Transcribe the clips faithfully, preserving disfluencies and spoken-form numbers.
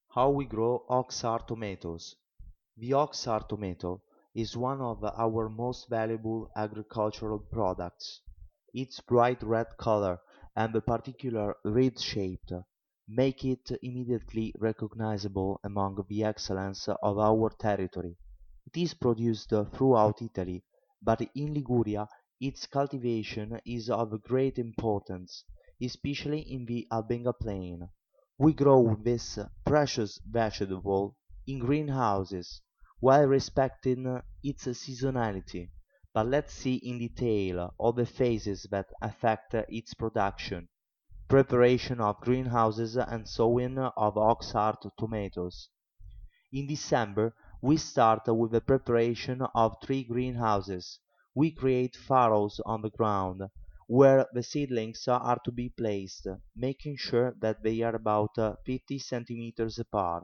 How we grow Oxheart tomatoes. The Oxheart tomato is one of our most valuable agricultural products. Its bright red color and the particular reed shape make it immediately recognizable among the excellence of our territory. It is produced throughout Italy, but in Liguria its cultivation is of great importance, especially in the Albenga plain. We grow this precious vegetable in greenhouses, while respecting its seasonality. But let's see in detail all the phases that affect its production: preparation of greenhouses and sowing of Oxheart tomatoes. In December we start with the preparation of three greenhouses. We create furrows on the ground, where the seedlings are to be placed, making sure that they are about uh, fifty centimeters apart.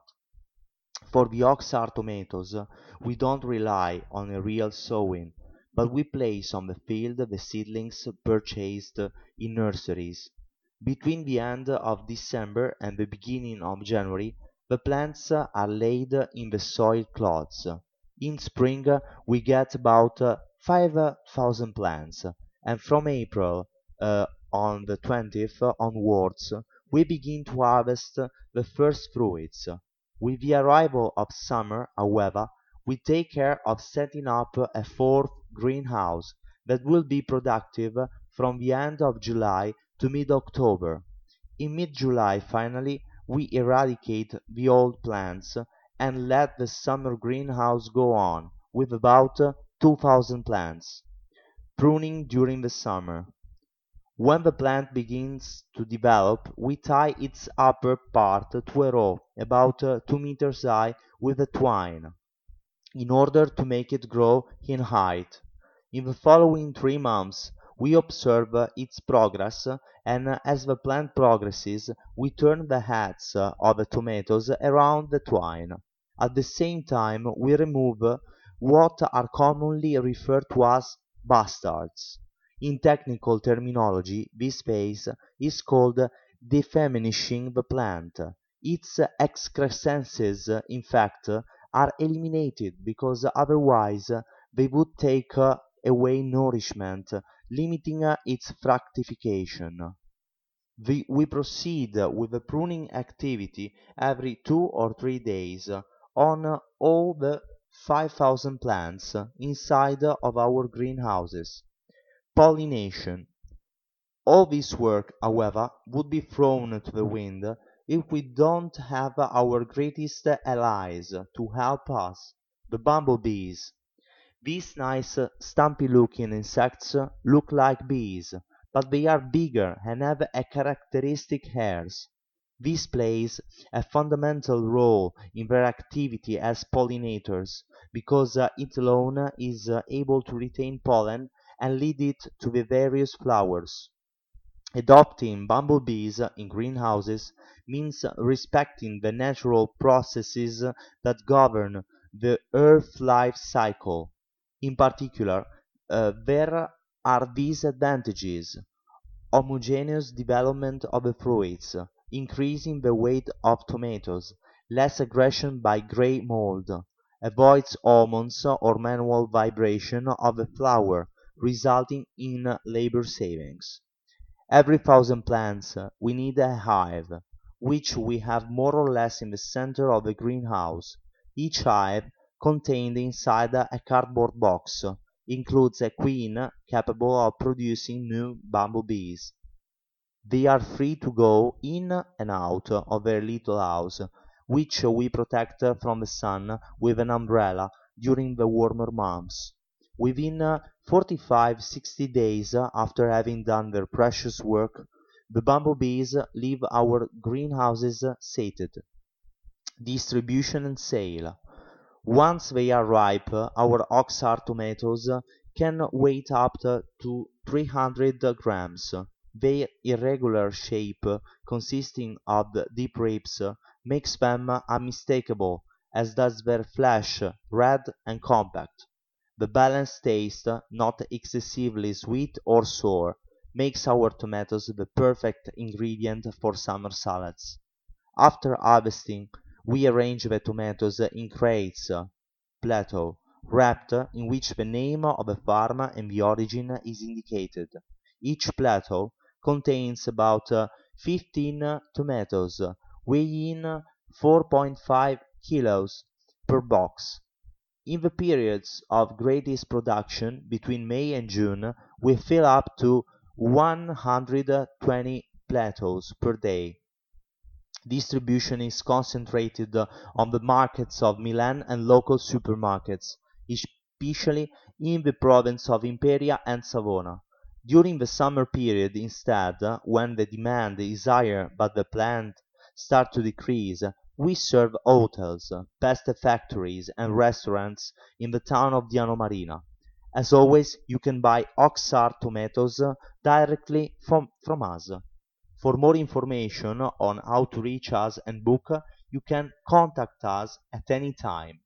For the Oxheart tomatoes we don't rely on a real sowing, but we place on the field the seedlings purchased in nurseries. Between the end of December and the beginning of January the plants are laid in the soil clods. In spring we get about uh, five thousand plants, and from April uh, on the twentieth onwards we begin to harvest the first fruits. With the arrival of summer, however, we take care of setting up a fourth greenhouse that will be productive from the end of July to mid-October. In mid-July finally we eradicate the old plants and let the summer greenhouse go on, with about two thousand plants. Pruning during the summer. When the plant begins to develop we tie its upper part to a row about uh, two meters high with a twine, in order to make it grow in height. In the following three months we observe uh, its progress, and uh, as the plant progresses we turn the heads uh, of the tomatoes around the twine. At the same time we remove uh, what are commonly referred to as bastards. In technical terminology this phase is called defeminishing the plant. Its excrescences, in fact, are eliminated because otherwise they would take uh, away nourishment, limiting uh, its fructification. The, we proceed with the pruning activity every two or three days on uh, all the five thousand plants inside of our greenhouses. Pollination. All this work, however, would be thrown to the wind if we don't have our greatest allies to help us, the bumblebees. These nice, stumpy-looking insects look like bees, but they are bigger and have a characteristic hairs. This plays a fundamental role in their activity as pollinators, because uh, it alone is uh, able to retain pollen and lead it to the various flowers. Adopting bumblebees in greenhouses means respecting the natural processes that govern the earth life cycle. In particular, uh, there are these advantages: homogeneous development of the fruits, increasing the weight of tomatoes, less aggression by gray mold, avoids hormones or manual vibration of the flower, resulting in labor savings. Every thousand plants uh, we need a hive, which we have more or less in the center of the greenhouse. Each hive, contained inside a cardboard box, includes a queen capable of producing new bumblebees. They are free to go in and out of their little house, which we protect from the sun with an umbrella during the warmer months. Within uh, forty-five to sixty days after having done their precious work, the bumblebees leave our greenhouses sated. Distribution and sale. Once they are ripe, our Oxheart tomatoes can weigh up to three hundred grams. Their irregular shape, consisting of deep ribs, makes them unmistakable, as does their flesh, red and compact. The balanced taste, not excessively sweet or sour, makes our tomatoes the perfect ingredient for summer salads. After harvesting We arrange the tomatoes in crates, plateau, wrapped, in which the name of the farm and the origin is indicated. Each plateau contains about uh, fifteen tomatoes, weighing four point five kilos per box. In the periods of greatest production, between May and June, we fill up to one hundred twenty plateaus per day. Distribution is concentrated uh, on the markets of Milan and local supermarkets, especially in the province of Imperia and Savona. During the summer period, instead, uh, when the demand is higher but the plant start to decrease, we serve hotels, uh, pasta factories, and restaurants in the town of Diano Marina. As always, you can buy Oxar tomatoes uh, directly from, from us. For more information on how to reach us and book, you can contact us at any time.